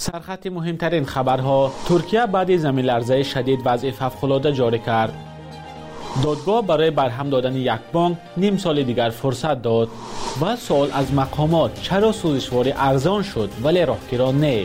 سرخط مهمترین خبرها: ترکیه بعد زمین لرزه شدید وضع فوق‌العاده جاری کرد. دادگاه برای برهم دادن یک بانک نیم سال دیگر فرصت داد. و سوال از مقامات: چرا سوزشواری ارزان شد ولی راهگیران نه؟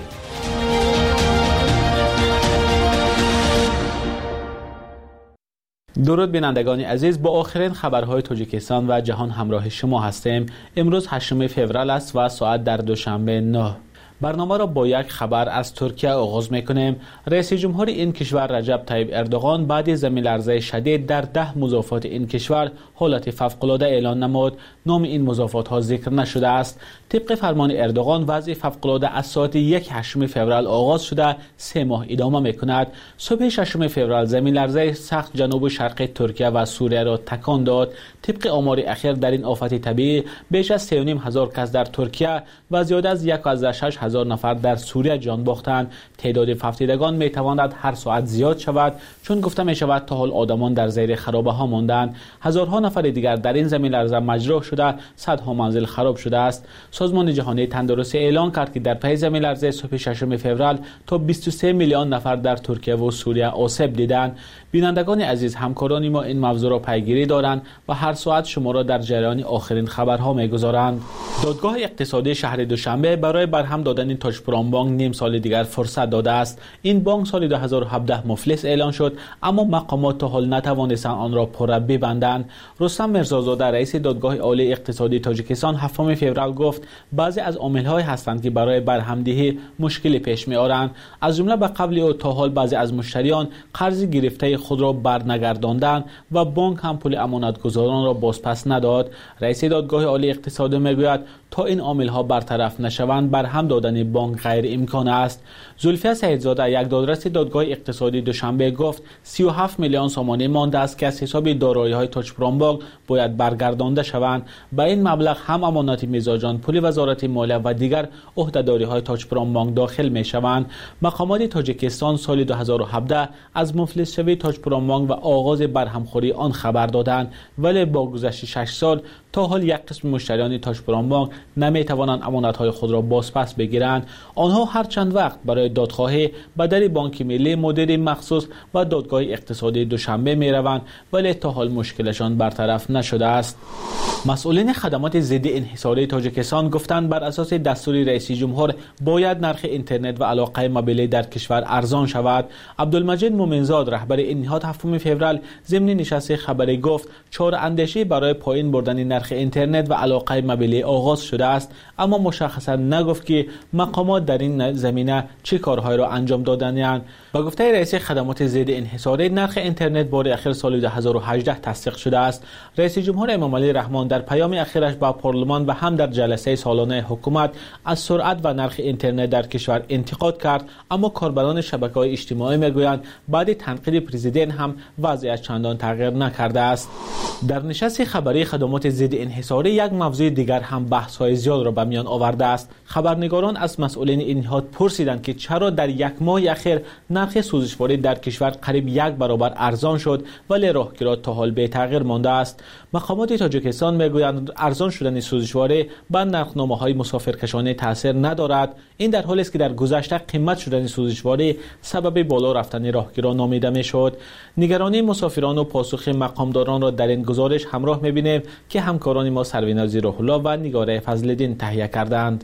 درود بینندگان عزیز، با آخرین خبرهای تاجیکستان و جهان همراه شما هستیم. امروز 8 فوریه است و ساعت در دوشنبه 9. برنامه را با یک خبر از ترکیه آغاز میکنیم. رئیس جمهور این کشور رجب طیب اردوغان بعد زمین لرزه شدید در 10 مضافات این کشور حالت فوق‌العاده اعلان نمود. نام این مضافات ها ذکر نشده است. طبق فرمان اردوغان وضع فوق‌العاده از ساعت 8 فوریه آغاز شده 3 ماه ادامه میکند. صبح 6 فوریه زمین لرزه سخت جنوب شرقی ترکیه و سوریه را تکان داد. طبق آمار اخیر در این آفت طبیعی بیش از 3,500 کس در ترکیه و زیاد از 1,600 نفر در سوریه جان باختند. تعداد فوتیدگان می تواند هر ساعت زیاد شود، چون گفته می شود تا حال آدمان در زیر خرابه ها ماندند. هزارها نفر دیگر در این زمین لرزه مجروح شده، صدها منزل خراب شده است. سازمان جهانی تندرستی اعلان کرد که در پی زمین لرزه صبح 6 فوریه تا 23 میلیون نفر در ترکیه و سوریه آسیب دیدند. بینندگان عزیز، همکاران ما این موضوع را پیگیری دارند و هر ساعت شما را در جریان آخرین خبرها میگذارند. دادگاه اقتصادی شهر دوشنبه برای برهم دادن تاجپوران بانک نیم سال دیگر فرصت داده است. این بانک سال 2017 مفلس اعلان شد، اما مقامات تا حال نتوانستند آن را پره ببندند. رستم میرزازاده رئیس دادگاه عالی اقتصادی تاجیکستان 7 فوریه گفت بعضی از عامل‌های هستند که برای برهمدهی مشکلی پیش می‌آورند. از جمله به قبل او تا حال بعضی از مشتریان قرض گرفته خود را برنگرداندند و بانک هم پول امانتگزاران را بازپس نداد. رئیس دادگاه عالی اقتصادی میگوید تا این عامل‌ها برطرف نشوند برهم دادن بانک غیر امکان است. زلفیه سعیدزاده یک دادرس دادگاه اقتصادی دوشنبه گفت 37 میلیون سامانه مانده است که از حساب دارایی‌های تاجپوران بانک باید برگردانده شوند. به این مبلغ هم امانات میزاجان، پول وزارت مالیه و دیگر عهده‌داری‌های تاجپوران بانک داخل می‌شوند. مقامات تاجیکستان سال 2017 از مفلس شوی تاجپوران بانک و آغاز برهمخوری آن خبر دادند، ولی با گذشت 6 سال تا حال یک قسم مشتریان تاجپوران بانک نمی‌توانند امانت‌های خود را بازپس بگیرند. آنها هر چند وقت برای دادخواهی به در بانک ملی، مدیر مخصوص و دادگاه اقتصادی دوشنبه می‌روند، ولی تا حال مشکلشان برطرف نشده است. مسئولین خدمات ضد انحصاری تاجیکستان گفتند بر اساس دستور رئیس جمهور باید نرخ اینترنت و علاقه موبیلی در کشور ارزان شود. عبدالمجید مومنزاد رهبر این نهاد 7 فوریه ضمن نشست خبری گفت چاره‌اندیشی برای پایین بردن نرخ اینترنت و علاقه موبیلی آغاز شده است، اما مشخصا نگفت که مقامات در این زمینه چه کارهایی را انجام دادند. با گفته رئیس خدمات ضد انحصاری نرخ اینترنت بار اخیر سال 2018 تصدیق شده است. رئیس جمهور امام علی رحمان در پیام اخیرش با پارلمان و هم در جلسه سالانه حکومت از سرعت و نرخ اینترنت در کشور انتقاد کرد، اما کاربران شبکه‌های اجتماعی میگویند بعد تنقید پرزیدنت هم وضعیت چندان تغییر نکرده است. در نشست خبری خدمات ضد انحصاری یک موضوع دیگر هم بحث‌های زیاد را به میان آورده است. خبرنگاران از مسئولین این نهاد پرسیدند که چرا در یک ماه اخیر نرخ سوزشواری در کشور قریب 1 برابر ارزان شد ولی راهگیرها تا حال بی تغییر مانده است. مقامات تاجیکستان میگویند ارزان شدن سوزشواری بر نرخنامه‌های مسافرکشانه تاثیر ندارد. این در حالی است که در گذشته قیمت شدن سوزشواری سبب بالا رفتن راهگیران نامیده میشد. نگرانی مسافران و پاسخ مقامداران را در این گزارش همراه می‌بینیم که همکاران ما سرویناز روح‌الله و نگاره فضل‌الدین تهیه کردند.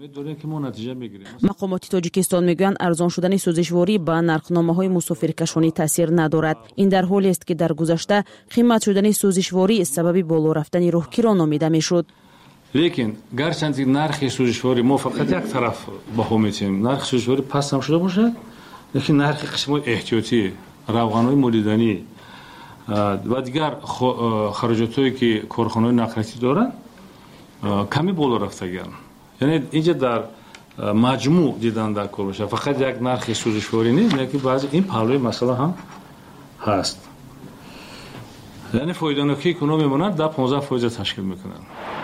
مقامات تاجیکستان میگویند ارزان شدن سوزشواری به نرخنامه‌های مسافرکشانی تاثیر ندارد. این در حالی است که در گذشته قیمت شدن سوزشواری سبب بالا رفتن راهگیران نامیده میشد. لیکن گرچند نرخ سوزشواری ما فقط یک طرف بها می‌تیم، نرخ سوزشواری پست هم شده باشد، لیکن نرخ قسم‌های احتیاطی، روغن‌های مولیدنی و دیگر خراجات‌هایی که کارخانه‌های نقلیتی دارند کمی بالا رفتگان. یعنی اینجا در مجموع دیدن در کار باشه، فقط یک نرخ سوزشواری نیست، بلکه بعضی این پهلوی مسئله هم هست. یعنی فایده‌ناکی که میمونند در 15% تشکیل میکنند.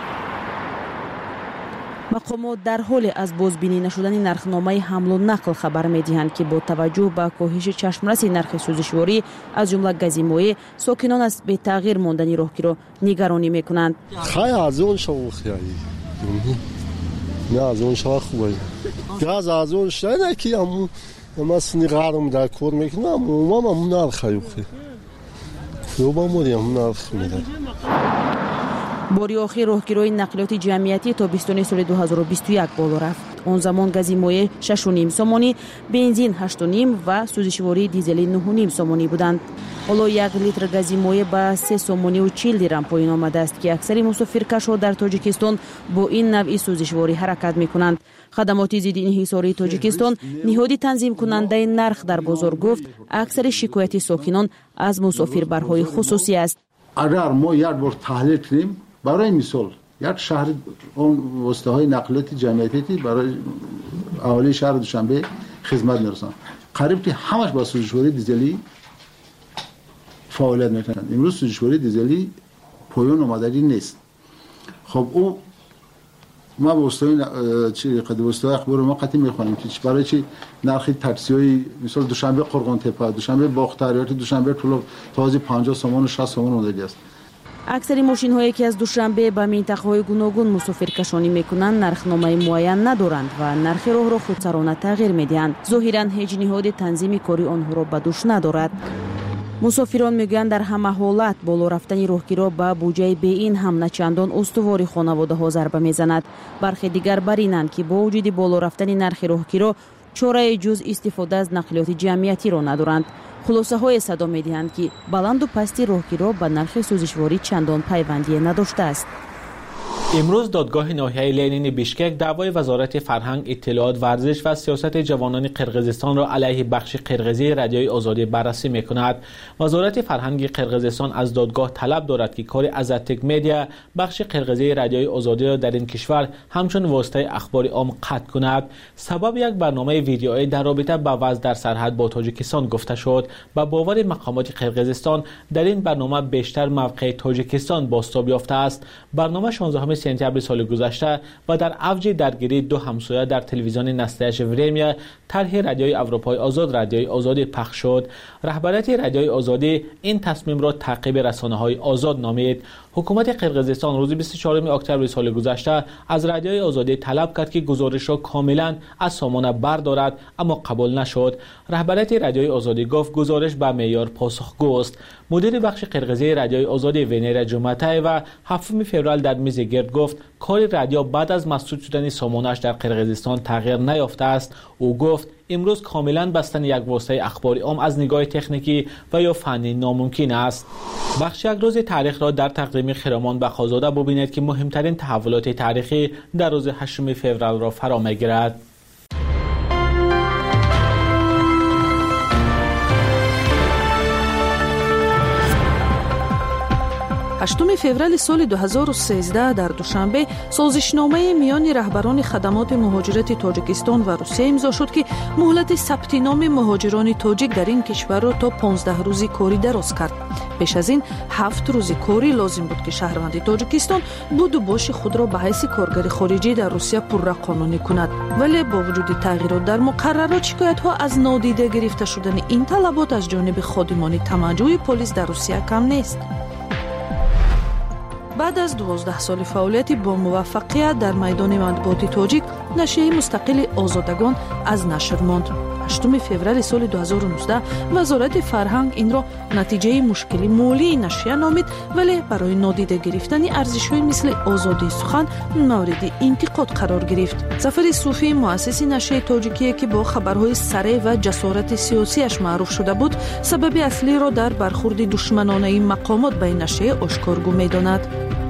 مقامات در حال از بازبینی نشدن نرخنامه حمل و نقل خبر می‌دهند که با توجه به کاهش چشمرس نرخ سوزشواری از جمله گزیمایی، ساکنان از به تغییر ماندن راهگیرها نگرانی می‌کنند. خیلی ارزان شد خیلی. نه از اون شما خوبه. газ азонш не ки ам масни гарм да кор мекунам мама нархаюхи хӯба модиам нарх медад. бори охир роҳгирои нақлиёти ҷамъиятӣ тобистони соли 2021 боло рафт. он замон гази моеъ 6.5 сомонӣ, бензин 8.5 ва сӯзишвории дизели 9.5 сомонӣ буданд. ҳоло 1 литр гази моеъ ба 3 сомонию 40 дирам поён омадааст ки аксари мусофиркашҳо дар тоҷикистон бо ин навъи сӯзишворӣ ҳаракат мекунанд. хадамоти зидди инҳисории тоҷикистон ниҳоди танзимкунандаи нарх дар бозор гуфт аксари шикояти сокинон аз мусофирбарҳои хусусӣ аст. агар мо як бор таҳлил кунем, барои мисол як шаҳри он воситаҳои нақлиёти ҷамъиятӣ барои аҳолии шаҳри душанбе хизмат мерасонад, қариб ки ҳамаш ба сӯзишвории дизелӣ фаъолият мекунанд. имрӯз сӯзишвории дизелӣ поён омадагӣ нест. хоб ӯ ма воситаҳои ахбори мо қатъӣ мехонем ки барои чи нархи таксиҳои мисол душанбе қурғонтепа, душанбе бохтар ёки душанбе тӯлоб този 50 сомону 60 сомон омадагӣ аст. аксари мошинҳое ки аз душанбе ба минтақаҳои гуногун мусофиркашонӣ мекунанд нархномаи муайян надоранд ва нархи роҳро худсарона тағйир медиҳанд. зоҳиран ҳеҷ ниҳоди танзими кори онҳоро ба дӯш надорад. мусофирон мегӯянд дар ҳама ҳолат боло рафтани роҳгиро ба буҷаи беин ҳам начандон устувори хонаводаҳо зарба мезанад. бархе дигар бар инанд ки бо вуҷуди боло рафтани нархи роҳгиро чорае ҷуз истифода аз нақлиёти ҷамъиятиро надоранд. хулосаҳое садо медиҳанд ки баланду пасти роҳгиро ба нархи сӯзишворӣ чандон пайвандие надоштааст. امروز دادگاه ناحیه لنین بیشکک دعوای وزارت فرهنگ، اطلاعات، ورزش و سیاست جوانان قرقیزستان را علیه بخش قرقیزی رادیوی آزادی بررسی می‌کند. وزارت فرهنگ قرقیزستان از دادگاه طلب دارد که کار ازاتک مدیا بخش قرقیزی رادیوی آزادی را در این کشور همچون واسطه اخبار عام قطع کند. سبب یک برنامه ویدیویی در رابطه با وضع در سرحد با تاجیکستان گفته شد. با باور مقامات قرقیزستان در این برنامه بیشتر موقع تاجیکستان بازتاب یافته است. برنامه 16 سپتامبر سال گذشته و در اوج درگیری دو همسایه در تلویزیون نسلیش ورمیا طرح رادیوی اروپای آزاد رادیوی آزادی پخش شد. رهبریت رادیوی آزادی این تصمیم را تعقیب رسانه‌های آزاد نامید. حکومت قرقیزستان روز 24 اکتبر سال گذشته از رادیوی آزادی طلب کرد که گزارش را کاملا از سامانه بردارد اما قبول نشد. رهبریت رادیوی آزادی گفت گزارش به معیار پاسخگو است. مدیر بخش قرقیزی رادیوی آزادی ونیرا جمعتای و 7 فوریه در میز گرد گفت کار رادیو بعد از مسدود شدن سامانه‌اش در قرقیزستان تغییر نیافته است. او گفت امروز کاملا بستن یک واسطه اخباری عام از نگاه تکنیکی و یا فنی ناممکن است. بخش یک روز تاریخ را در تقدیم خرامان بخازاده ببینید که مهمترین تحولات تاریخی در روز 8 فوریه را فرا می‌گیرد. 8 فеврали соли 2013 дар душанбе созишномаи миёни раҳбарони хадамоти муҳоҷирати тоҷикистон ва русия имзо шуд ки муҳлати сабти номи муҳоҷирони тоҷик дар ин кишварро то 15 рӯзи корӣ дароз кард. пеш аз ин 7 рӯзи корӣ лозим буд ки шаҳрванди тоҷикистон буду боши худро ба ҳайси коргари хориҷӣ дар русия пуррақонунӣ кунад. вале бо вуҷуди тағйирот дар муқаррарот шикоятҳо аз нодида гирифта шудани ин талабот аз ҷониби ходимони тамаҷҷӯҳи полис дар русия кам нест. بعد از 12 سال فعالیتی با موفقیت در میدان مطبوعات تاجیک نشریه مستقل آزادگان از نشر ماند. 8 فوریه سال 2019 وزارت فرهنگ این را نتیجه مشکلی مالی نشریه نامید، ولی برای نادیده گرفتن ارزش‌های مثل آزادی سخن مورد انتقاد قرار گرفت. ظفر صوفی مؤسس نشریه تاجیکی که با خبرهای سریع و جسارت سیاسیش معروف شده بود، سبب اصلی را در برخورد دشمنانه مقامات به این نشریه آشکارگو می‌داند.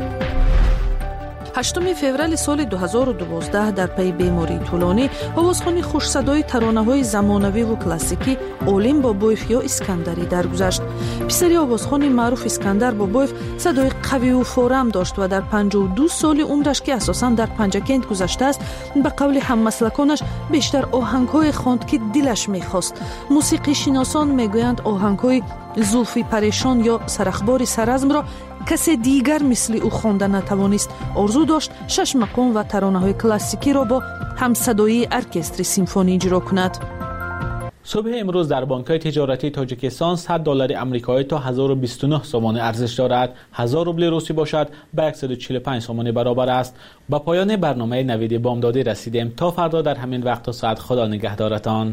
8 فوریه سال 2012 در پی بیماری طولانی آوازخوانی خوشصدای ترانه‌های زمانوی و کلاسیکی اولین بابویف یا اسکندری درگذشت. پسری آوازخوان معروف اسکندر بابویف صدای قوی و فورم داشت و در 52 سال عمرش که اساساً در پنجکند گذشته است، به قول هممسلکانش بیشتر آهنگ‌های خواند که دلش می‌خواست. موسیقی شناسان میگویند آهنگ‌های زلفی پریشان یا سرخبار سرزم را کسی دیگر مثل او خوانده نتوانست. آرزو داشت 6 مقام و ترانه‌های کلاسیکی را با همصدایی ارکستر سیمفونی اجرا کند. صبح امروز در بانک‌های تجارتی تاجیکستان $100 آمریکایی تا 1029 سوم ارزش دارد. 1000 روبل روسی باشد به 145 سوم برابر است. با پایان برنامه نوید بامدادی رسیدیم. تا فردا در همین وقت و ساعت خدا نگهدارتان.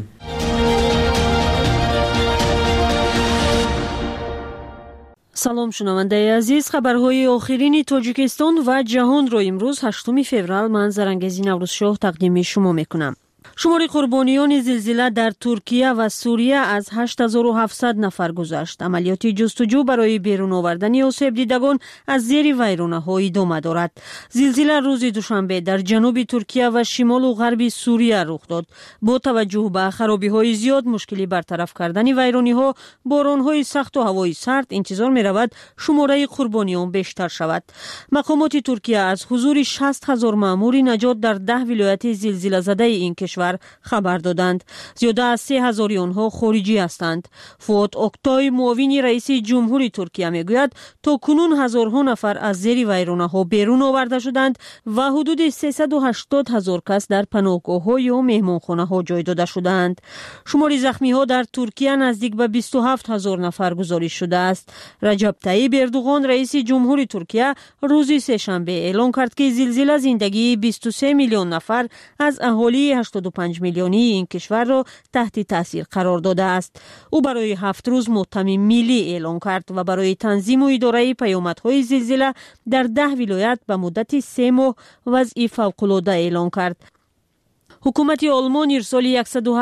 салом шунавандаи азиз, хабарҳои охирини тоҷикистон ва ҷаҳонро имрӯз 8 феврал ман Зарангези Наврӯзшоҳ тақдими шумо мекунам. шумори қурбониёни зилзила дар Туркия ва Сурия аз 8700 нафар гузашт. амалиёти ҷустуҷӯ барои берун овардани осебдидагон аз зери вайронаҳо идома дорад. зилзила рӯзи душанбе дар ҷануби Туркия ва шимолу ғарби Сурия рух дод. бо таваҷҷӯҳ ба харобиҳои зиёд, мушкили бартараф кардани вайрониҳо, боронҳои сахту ҳавои сард, интизор меравад шумораи қурбониён бештар шавад. мақомоти Туркия аз ҳузури 60,000 маъмури наҷот дар 10 вилояти зилзилазадаи ин кишвар خبر دادند. زیاده از 3000 آنها خارجی هستند. فواد اوکتای معاون رئیس جمهوری ترکیه میگوید تا کنون هزارها نفر از زیر ویرانه‌ها بیرون آورده شدند و حدود 380,000 کس در پناهگاه‌ها یا مهمانخانه‌ها جای داده شدند. شمار زخمی‌ها در ترکیه نزدیک به 27,000 نفر گزارش شده است. رجب طیب اردوغان رئیس جمهوری ترکیه روز سه‌شنبه اعلام کرد که زلزله زندگی 23 میلیون نفر از اهالی 85 میلیونی این کشور را تحت تاثیر قرار داده است. او برای 7 روز ماتم ملی اعلام کرد و برای تنظیم و اداره پیامدهای زلزله در 10 ولایت به مدت 3 ماه وضع فوق‌العاده اعلام کرد. حکومت آلمان ارسال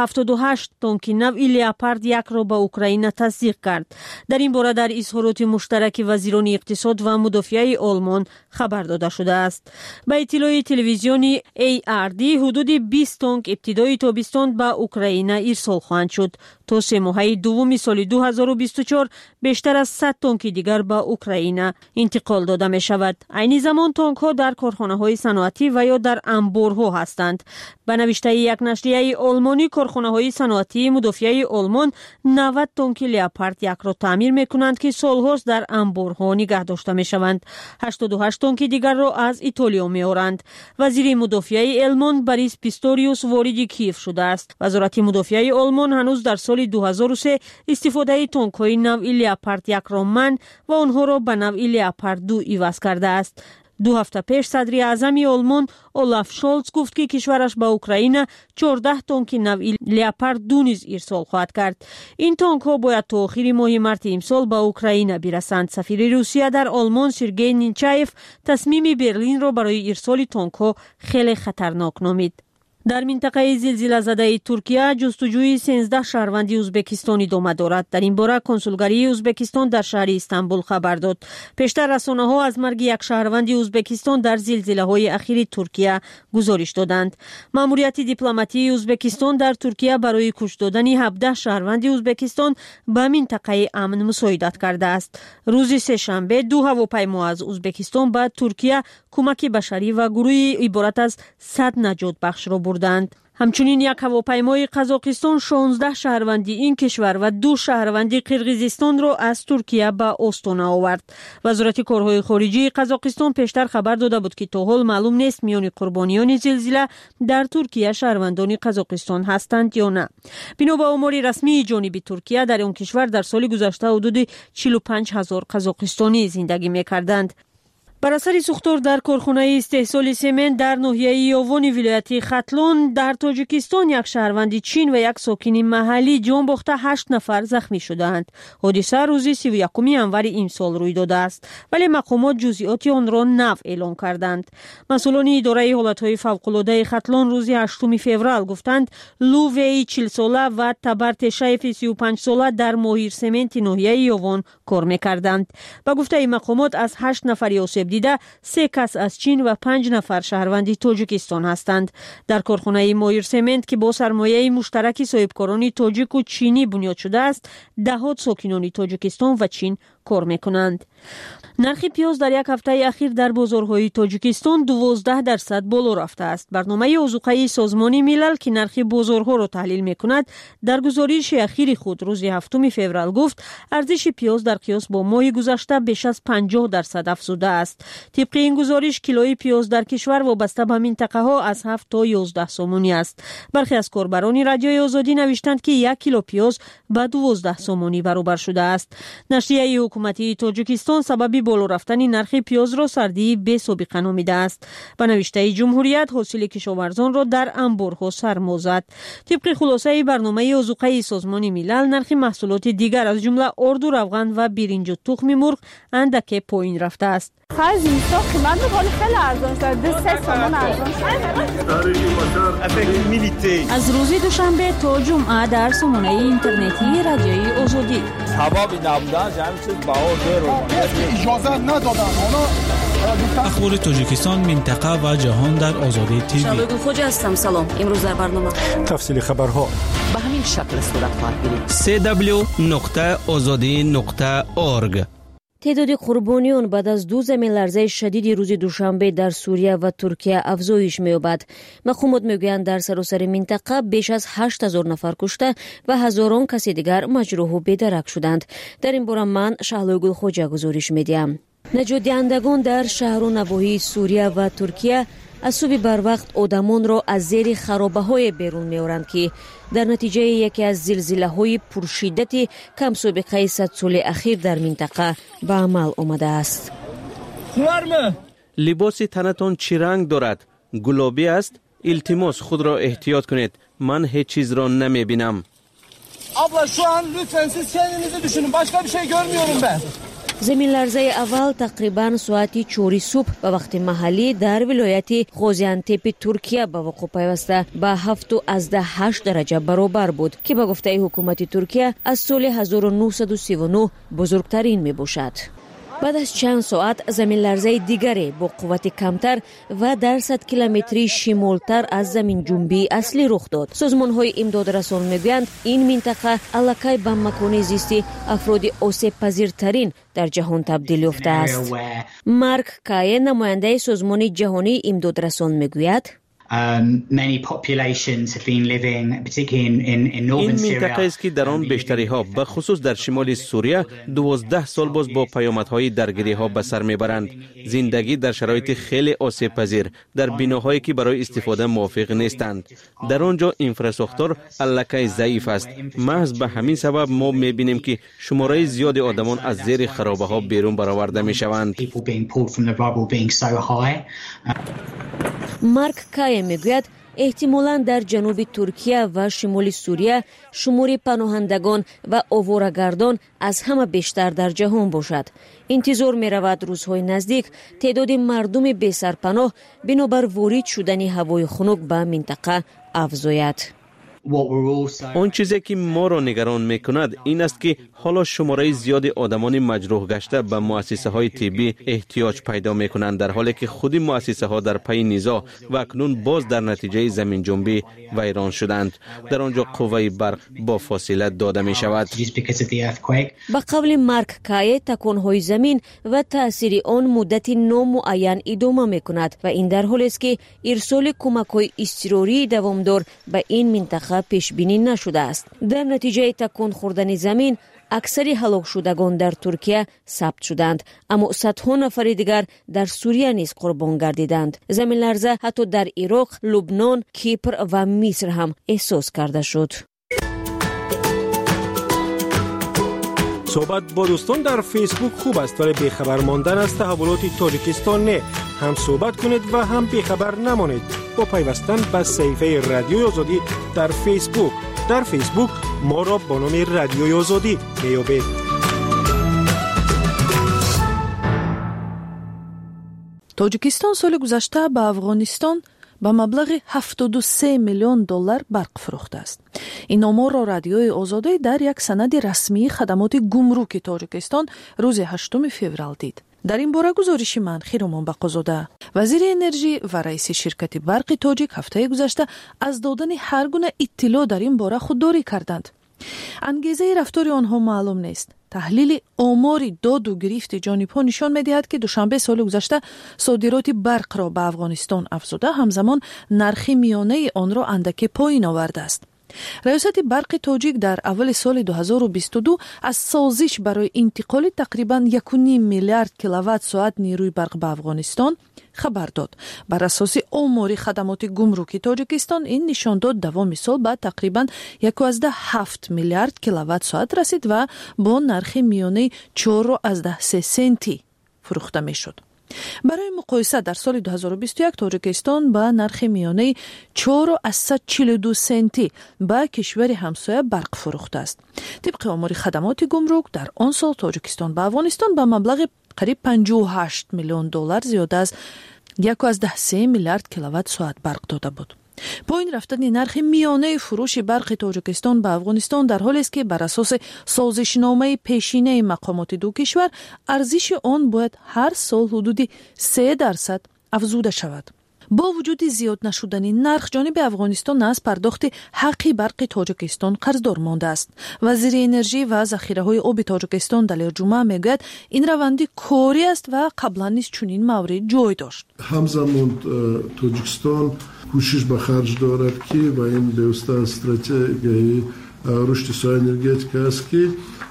178 تانک نوع لئوپارد 1 را به اوکراین تصدیق کرد. در این باره در اظهارات مشترک وزیران اقتصاد و مدافعه آلمان خبر داده شده است. به اطلاع تلویزیونی ARD حدود 20 تانک ابتدای تابستان به اوکراین ارسال خواهند شد. تا 3 ماهه دوم سال 2024 بیشتر از 100 تانک دیگر به اوکراین انتقال داده می شود. عین زمان تانک ها در کارخانه های صنعتی و یا در انبارها هستند. به نوشته یک نشریه آلمانی، کارخانه های صنعتی مدافعه آلمان 90 تانک لئوپارد 1 را تعمیر می کنند که سالهاست در انبارها نگه داشته می شوند. 88 تانک دیگر را از ایتالیا می آورند. وزیر مدافعه آلمان بریس پیستوریوس وارد کیف شده است. وزارت مدافعه آلمان هنوز در سال 2003 استفاده تانک های نوع لئوپارد 1 را منع و آنها را به نوع لئوپارد 2 عوض کرده است. 2 هفته پیش صدر اعظم آلمان اولاف شولز گفت که کشورش به اوکراین 14 تانک نوع لئوپارد 2 نیز ارسال خواهد کرد. این تانک ها باید تا آخر ماه مارس امسال به اوکراین برسند. سفیر روسیه در آلمان سرگئی نینچایف تصمیم برلین را برای ارسال تانک ها خیلی خطرناک نامید. در منطقه زلزله زده ترکیه جستجوی 13 شهروند ازبکستان ادامه دارد. در این باره کنسولگری ازبکستان در شهر استانبول خبر داد. پیشتر رسانه‌ها از مرگ یک شهروند ازبکستان در زلزله‌های اخیر ترکیه گزارش دادند. ماموریت دیپلماتی ازبکستان در ترکیه برای کشته دادن 17 شهروند ازبکستان به منطقه امن مساعدت کرده است. روز سه‌شنبه 2 هواپیما از ازبکستان به ترکیه کمک بشری و گروهی عبارت از 100 نجات بخش را بردند. همچنین یک هواپیمای قزاقستان 16 شهروندی این کشور و 2 شهروندی قرقیزستان را از ترکیه به استانا آورد. وزارت کارهای خارجه قزاقستان پیشتر خبر داده بود که تا حال معلوم نیست میان قربانیان زلزله در ترکیه شهروندان قزاقستان هستند یا نه. بنا به آمار رسمی جانب ترکیه در آن کشور در سال گذشته حدود 45,000 قزاقستانی زندگی می‌کردند. بر اثر سوختار در کارخانه استحصال سمنت در ناحیه یاوان ولایت ختلون در تاجیکستان یک شهروند چین و یک ساکن محلی جان باخته 8 نفر زخمی شدند. حادثه روز 31 انور امسال روی داده است، ولی مقامات جزئیات آن را نفی اعلام کردند. مسئولان اداره حالتهای فوق‌العاده ختلون روز 8 فوریه گفتند لو وی 40 ساله و تبرت شیف 35 ساله در ماهیر سمنت ناحیه یاوان کار می‌کردند. با گفته مقامات از 8 نفر آسیب دیده 3 کس از چین و 5 نفر شهروندی تاجیکستان هستند. در کارخانه مایر سمنت که با سرمایه مشترک صاحبکاران تاجیک و چینی بنیاد شده است، دهات ساکنان تاجیکستان و چین کار میکنند. нархи пиёз дар як ҳафтаи ахир дар бозорҳои тоҷикистон 12% боло рафтааст. барномаи озуқаи созмони милал ки нархи бозорҳоро таҳлил мекунад, дар гузориши ахири худ рӯзи 7 феврал гуфт, арзиши пиёз дар қиёс бо моҳи гузашта беш аз 50% афзудааст. тибқи ин гузориш килои пиёз дар кишвар вобаста ба минтақаҳо аз 7 то 11 сомонӣ аст. бархе аз корбарони радиои озодӣ навиштанд ки 1 кило пиёз ба 12 сомонӣ баробар шудааст. нашрияи ҳукуматии тоҷикистон сабаби боло рафтани нархи пиёзро сардии бесобиқа номидааст. ба навиштаи ҷумҳурият ҳосили кишоварзонро дар амборҳо сармо зад. тибқи хулосаи барномаи озуқаи созмони милал нархи маҳсулоти дигар аз ҷумла орду равған ва биринҷу тухми мурғ андаке поин рафтааст. аз рӯзи душанбе то ҷумъа дар сомонаи интернетии радиои озодӣ ахбори тоҷикистон, минтақа ва ҷаҳон дар озодӣ тв. шалогул хоҷа ҳастам. салом. имрӯз дар барнома тафсили хабарҳо ба ҳамин шакл сурат хоҳад гирифт. www.ozodi.org. تعداد قربانیان بعد از 2 زمین‌لرزه شدید روز دوشنبه در سوریه و ترکیه افزایش می‌یابد. مقامات میگویند در سراسر منطقه بیش از 8000 نفر کشته و هزاران کس دیگر مجروح و بی‌درک شدند. در این باره من شهلوگل خوجا گزارش می‌دهم. نجات دهندگان در شهر و نواحی سوریه و ترکیه از صبح بر وقت آدمان را از زیر خرابه‌های بیرون می‌آورند که در نتیجه یکی از زلزله‌های پرشدت کم سابقه 100 سال اخیر در منطقه به عمل آمده است. لباس تنتان چی رنگ دارد؟ گلابی است؟ التماس خود را احتیاط کنید. من هیچ چیز را نمی‌بینم. Abla şu an lütfen siz kendinizi düşünün. Başka bir şey görmüyorum ben. زمین لرزه اول تقریبا ساعت 4 صبح به وقت محلی در ولایت غازیانتپ ترکیه به وقوع پیوسته به 7.8 درجه برابر بود که به گفته حکومت ترکیه از سال 1939 بزرگترین می باشد. بعد از چند ساعت زمین لرزه دیگری با قوت کمتر و در 100 کیلومتری شمالتر از زمین جنبی اصلی رخ داد. سازمان‌های امدادرسان میگویند این منطقه الکی به مکان زیستی افراد آسیب پذیرترین در جهان تبدیل یافته است. مارک کای نماینده سازمان جهانی امدادرسان میگوید many populations have been living particularly in northern Syria. این منطقه است که در آن بیشتری ها به خصوص در شمال سوریه 12 سال باز با پیامدهای درگیری ها به سر میبرند. زندگی در شرایط خیلی آسیب پذیر در بناهایی که برای استفاده موافق نیستند. در آنجا اینفراساختور الکی ضعیف است. محض به همین سبب ما میبینیم که شماره زیاد آدمان از زیر خرابه ها بیرون برآورده میشوند. مارک کای میگوید احتمالاً در جنوب ترکیه و شمال سوریه شمار پناهندگان و آواره‌گردان از همه بیشتر در جهان باشد. انتظار می رود روزهای نزدیک تعداد مردم بی سرپناه بنابر وارد شدن هوای خنک به منطقه افزاید. آن چیزی که ما را نگران میکند این است که حالا شماره زیاد آدمان مجروح گشته به مؤسسه های طبی احتیاج پیدا میکنند، در حالی که خود مؤسسه ها در پی نزاع و اکنون باز در نتیجه زمین جنبی ویران شدند. در آنجا قوه برق با فاصله داده می شود. با قول مارک کای تکانهای زمین و تأثیر آن مدت نامعین ادامه میکند و این در حالی است که ارسال کمک‌های اضطراری دوامدار به این منطقه پیش بینی نشده است. در نتیجه تکان خوردن زمین اکثر هلاک شدگان در ترکیه ثبت شدند، اما صدها نفر دیگر در سوریه نیز قربان گردیدند. زمین لرزه حتی در عراق، لبنان، کیپر و مصر هم احساس کرده شد. صحبت با دوستان در فیسبوک خوب است، ولی بیخبر ماندن از تحولات تاجیکستان نه. هم صحبت کنید و هم بیخبر نمانید با پیوستن به صفحه رادیوی آزادی در فیسبوک. در فیسبوک ما را با نام رادیوی آزادی میابید. тоҷикистон соли гузашта ба афғонистон ба маблағи 73 миллион доллар барқ фурӯхтааст. ин оморро радиои озодӣ дар як санади расмии хадамоти гумруки тоҷикистон рӯзи 8 феврал дид. дар ин бора гузориши ман хиромон бақозода, вазири энержӣ ва раиси ширкати барқи тоҷик ҳафтаи гузашта аз додани ҳар гуна иттилоъ дар ин бора худдорӣ карданд. انگیزه رفتار آنها معلوم نیست. تحلیل آمار داد و گرفت جانب‌ها نشان می‌دهد که دوشنبه سال گذشته صادرات برق را به افغانستان افزوده، همزمان نرخ میانه آن را اندکی پایین آورده است. ریاست برق تاجیک در اول سال 2022 از سازش برای انتقال تقریباً 1.5 میلیارد کیلووات ساعت نیروی برق به افغانستان خبر داد. بر اساس آمار خدمات گمرکی تاجیکستان این نشان داد دوام سال به تقریباً 1.7 میلیارد کیلووات ساعت رسید و با نرخ میانه 4.3 سنتی فروخته میشد. برای مقایسه در سال 2021 تاجیکستان با نرخ میانه 4.42 سنتی به کشور همسایه برق فروخته است. طبق آمار خدمات گمرک در آن سال تاجیکستان به افغانستان به مبلغ قریب 58 میلیون دلار زیاده از 1.3 میلیارد کیلووات ساعت برق داده بود. پایین رفتن نرخ میانه فروش برق تاجیکستان به افغانستان در حالی است که بر اساس سازشنامه پیشینه مقامات دو کشور ارزش آن باید هر سال حدود 3% افزوده شود. با وجود زیاد نشدن نرخ، جانب افغانستان از پرداخت حق برق تاجیکستان قرضدار مانده است. وزیر انرژی و ذخیره‌های آب تاجیکستان دلیر جمعه میگوید این روند کاری است و قبلا نیز چنین مورد جای داشت. همزمان تاجیکستان کوشش به خرج دارد که و این دوسته استراتژی رشد سوی انرژتیک است که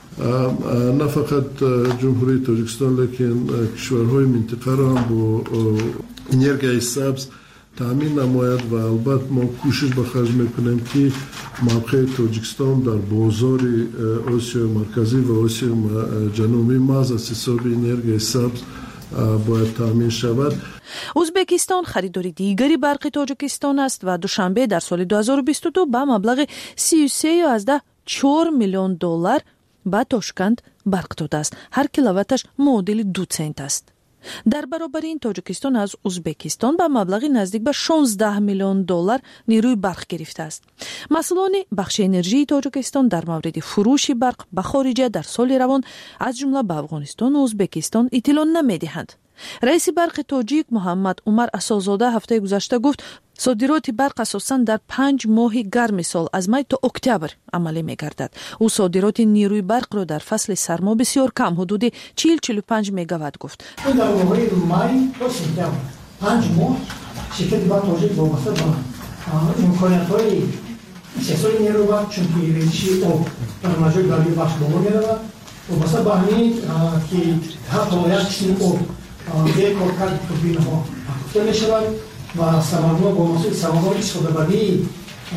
نه فقط جمهوری تاجیکستان لیکن کشورهای منطقه را هم با انرژی سبز تامین نماید و البته ما کوشش به خرج میکنیم که موقع تاجیکستان در بازار آسیا مرکزی و آسیا جنوبی محض از حساب انرژی سبز باید تامین شود. ازبکستان خریدار دیگری برق تاجیکستان است و دوشنبه در سال 2022 به مبلغ 33.4 میلیون دلار به تاشکند برق داده است. هر کیلوواتش معادل 2 سنت است. در برابر این تاجیکستان از ازبکستان به مبلغ نزدیک به 16 میلیون دلار نیروی برق گرفته است. مسئولان بخش انرژی تاجیکستان در مورد فروش برق به خارجه در سال روان از جمله به افغانستان و ازبکستان اطلاع نمیدهند. رئیس برق تاجیک محمد عمر اساس‌زاده هفته گذشته گفت صادرات برق اساساً در 5 ماه گرم سال از می تا اکتبر عملی می‌گردد. او صادرات نیروی برق را در فصل سرما بسیار کم حدود 40-45 مگاوات گفت. در ماه می تا سپتامبر 5 ماه شرکت برق تاجیک وابسته به امکانات‌های استحصال نیروی برق چون که ریزش آب در مجال گرمی بخش بالا می‌رود وابسته به همین که حتی یک قسم آب یک کارکرد توربین‌ها افزوده می‌شود و سمن‌ها با محصول سمن‌ها استفاده بردی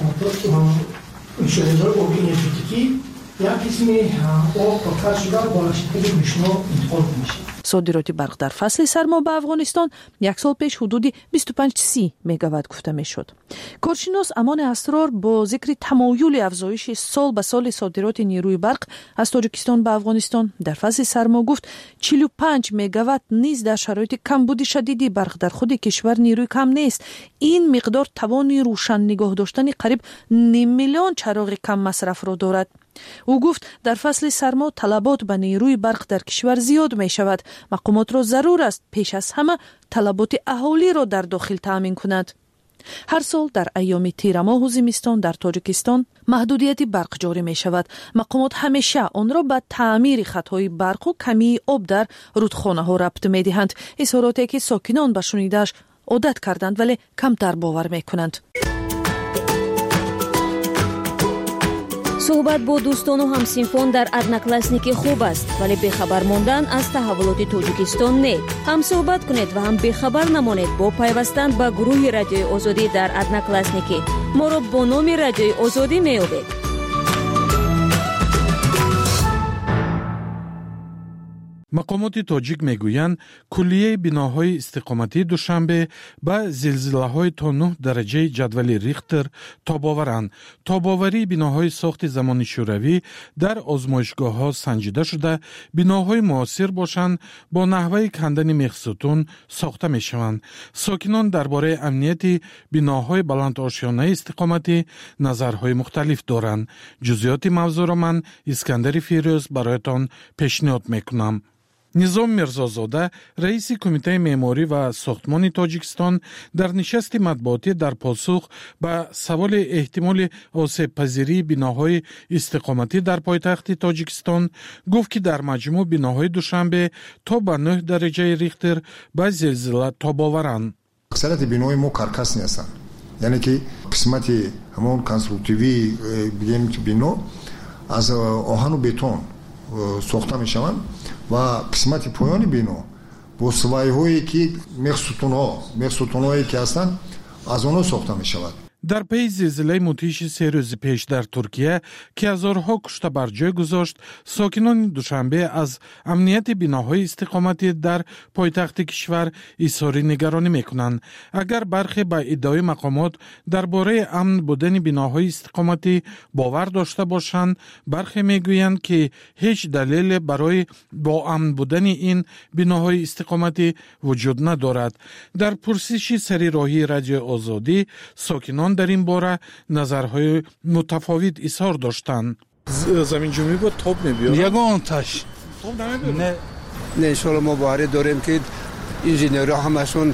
انشاءالله آب انرژتیکی یک قسم آب کارکرد شده با شرکت میشنا انتقال میشه. صادرات برق در فصل سرما به افغانستان یک سال پیش حدود 25-30 مگاوات گفته میشد. کارشناس امان اسرار با ذکر تمایل افزایش سال به سال صادرات نیروی برق از تاجیکستان به افغانستان در فصل سرما گفت 45 مگاوات نیز در شرایط کمبود شدیدی برق در خود کشور نیروی کم نیست. این مقدار توان روشن نگاه داشتن قریب 9 میلیون چراغ کم مصرف را دارد. او گفت در فصل سرما طلبات به نیروی برق در کشور زیاد می شود. مقامات را ضرور است پیش از همه طلبات اهالی را در داخل تامین کند. هر سال در ایام تیر ماه و زمستان در تاجیکستان محدودیت برق جاری می شود. مقامات همیشه آن را به تعمیر خطهای برق و کمی آب در رودخانه ها ربط می دهند. اظهاراتی که ساکنان به شنیده‌اش عادت کردند ولی کمتر باور می کنند. صحبت با دوستان و همسینفان در ادناکلاسنیک خوب است ولی بخبر ماندن از تحولات تاجیکستان نه. هم صحبت کنید و هم بخبر نمانید با پیوستن به گروه رادیوی آزادی در ادناکلاسنیک. ما را با نام رادیوی آزادی می‌یابید. مقامات تاجیک میگویند کلیه بناهای استقامتی دوشنبه به زلزله‌های تا 9 درجه جدول ریختر تاب‌آورند. تاب‌آوری بناهای ساخت زمان شوروی در آزمایشگاه‌ها سنجیده شده بناهای معاصر باشند با نحوه کندن میخستون ساخته میشوند. ساکنان درباره امنیت بناهای بلند آشیانه استقامتی نظرهای مختلف دارند. جزئیات موضوع را من اسکندر فیروز برایتان پیشنهاد میکنم. نظام میرزازاده رئیس کمیته معماری و ساختمان تاجیکستان در نشست مطبوعاتی در پاسخ به سوال احتمال آسیب پذیری بناهای استقامتی در پایتخت تاجیکستان گفت که در مجموع بناهای دوشنبه تا به 9 درجه ریختر به زلزله تاب آورند. اکثریت بناهای ما کارکاس نیستند، یعنی که قسمت همون کنستروکتیوی بگیم که بنا از آهن و بتون ساخته می شوند و قسمت پایانی بنا با سوایی هایی که مخصوطون هایی که هستند از آنها ساخته می شود. در پی زلزله مدهش 3 روز پیش در ترکیه که هزارها کشته بر جای گذاشت، ساکنان دوشنبه از امنیت بناهای استقامتی در پایتخت کشور اظهار نگرانی میکنند. اگر برخی به ادعای مقامات درباره امن بودن بناهای استقامتی باور داشته باشند، برخی میگویند که هیچ دلیل برای با امن بودن این بناهای استقامتی وجود ندارد. در پرسشی سری راهی رادیو آزادی ساکنان در این باره نظرهای متفاوت اظهار داشتند. زمین جنبی با توپ میبیاد؟ یگان تاش توپ نمیبیاد؟ نه انشالله ما باوری داریم که انجینیرها همشون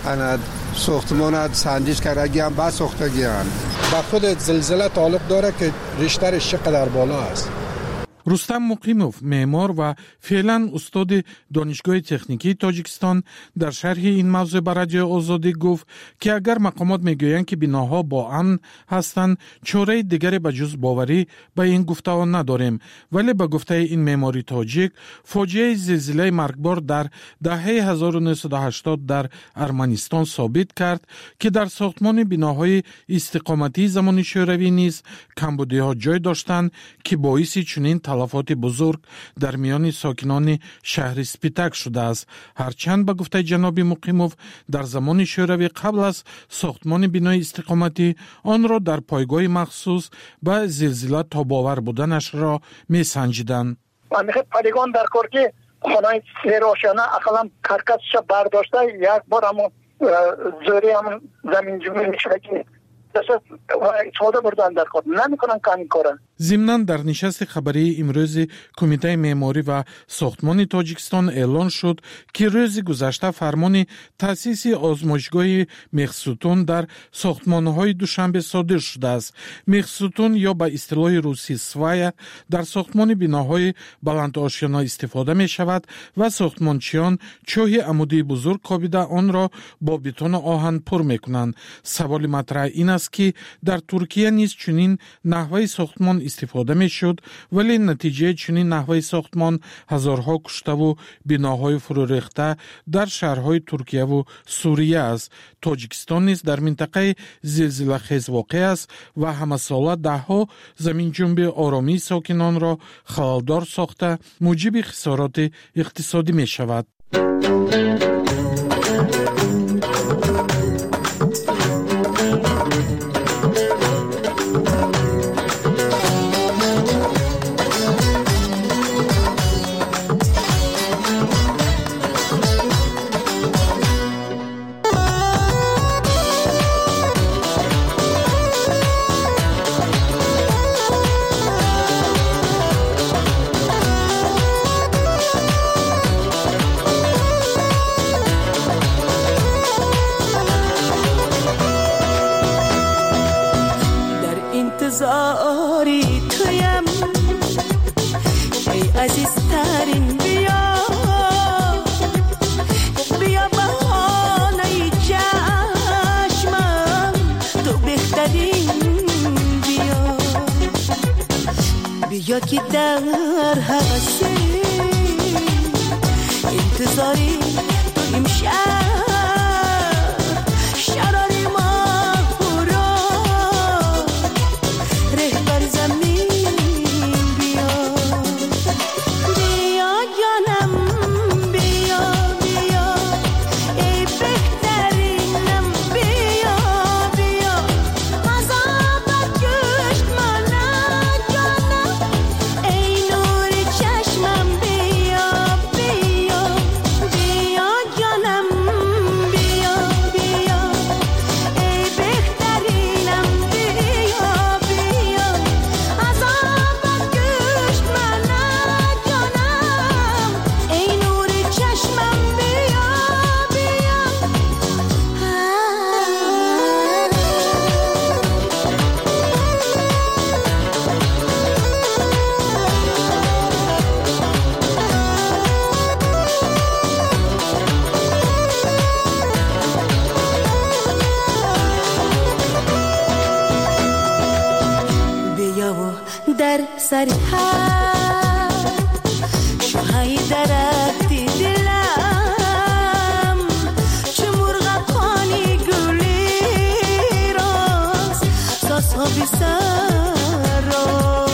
ساختمان سنجش کردگیان بعد ساختگیان. با خود زلزله تعلق داره که ریشترش چقدر بالا است. رستم مقیموف معمار و فعلا استاد دانشگاه تکنیکی تاجیکستان در شرح این موضوع بر رادیو آزادی گفت که اگر مقامات میگویند که بناها با امن هستند، چاره دیگری به جز باوری به این گفته‌ها نداریم. ولی به گفته این معماری تاجیک، فاجعه زلزله مرگبار در دهه 1980 در ارمنستان ثابت کرد که در ساختمان بناهای استقامتی زمان شوروی نیز کمبودی‌ها جای داشتند که باعث چنین تلفات بزرگ در میان ساکنان شهر سپیتک شده است. هرچند به گفته جناب مقیموف در زمان شوروی قبل از ساختمان بنای استقامتی آن را در پایگاه مخصوص به زلزله تاب‌آور بودنش را می سنجیدند. میخواد پادگان در کورکی خانه سیروشانه اقلا کارکاسش برداشته یک بار همون زوری همون زمین جمعی میشه که ضمناً در نشست خبری امروز کمیته معماری و ساختمان تاجیکستان اعلان شد که روز گذشته فرمان تأسیس آزمایشگاه مخصوطون در ساختمان‌های دوشنبه صادر شده است. مخصوطون یا به اصطلاح روسی سوایا در ساختمان بناهای بلند آشیانه استفاده می شود و ساختمانچیان چاه عمودی بزرگ کابیده آن را با بتون آهن پر می کنند. سوال مطرح این است که در ترکیه نیز چنین نحوه ساختمان استفاده می شد، ولی نتیجه چنین نحوه ساختمان هزارها کشته و بناهای فرو ریخته در شهرهای ترکیه و سوریه است. تاجیکستان نیز در منطقه زلزله خیز واقع است و همه ساله دهها زمین جنب آرامی ساکنان را خلالدار ساخته موجب خسارات اقتصادی می شود. بیا که در حوث انتظاری تو امشب شراری ما پورا رهبر زمین بیا بیا جانم بیا بیا ای بهترینم بیا بیا عذابت کشت منم جانم ای نور چشمم بیا بیا بیا جانم در سر هر شوهای درختی دلم چه مرغقانی گلی راست ساسا بی سر را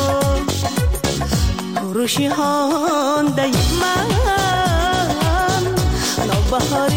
روشی هانده من نوبهار